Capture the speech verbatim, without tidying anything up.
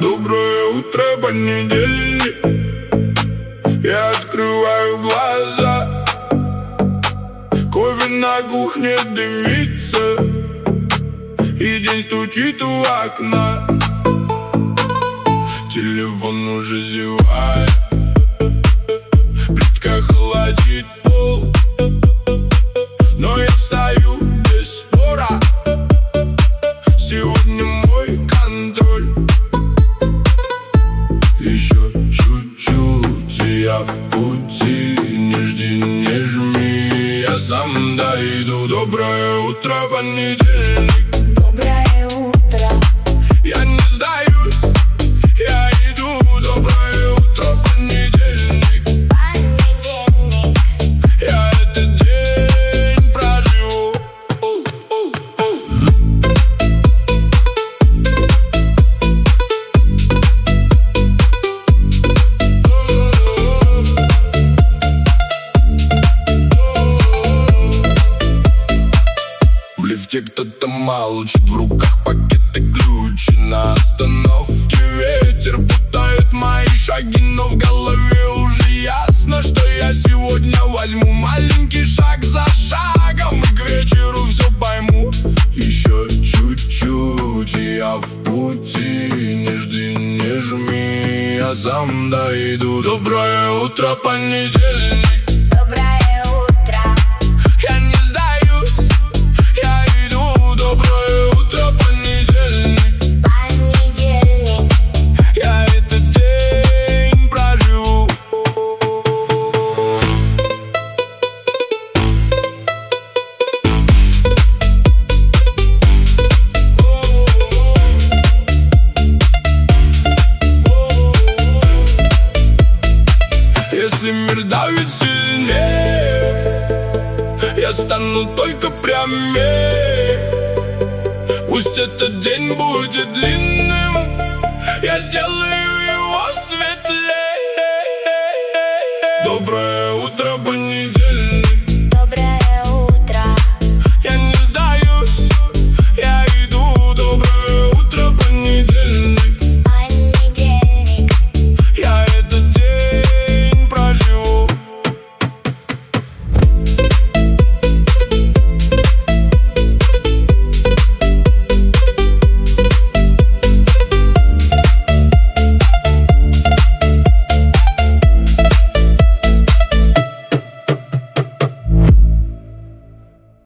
Доброе утро, понедельник. Я открываю глаза, кофе на кухне дымится, и день стучит у окна. Телефон уже зевает, плитка холодит пол, но я встаю без спора. Сегодня мой контроль. Еще чуть-чуть, и я в пути. Не жди, не жми, я сам дойду. Доброе утро, понедельник. Доброе утро. Я не сдаюсь, я иду. Доброе утро, понедельник. Понедельник. Я этот день проживу. В лифте кто-то молчит, в руках пакеты, ключи. На остановке ветер путает мои шаги, но в голове уже ясно, что я сегодня возьму маленький шаг за шагом, и к вечеру все пойму. Еще чуть-чуть, и я в пути. Не жди, не жми, я сам дойду. Доброе утро, понедельник. Доброе утро. Я не сдаюсь, я иду. Доброе утро, понедельник. Понедельник. Я этот день проживу. Если мир давит сильнее, я стану только прямее. Пусть этот день будет длинным, я сделаю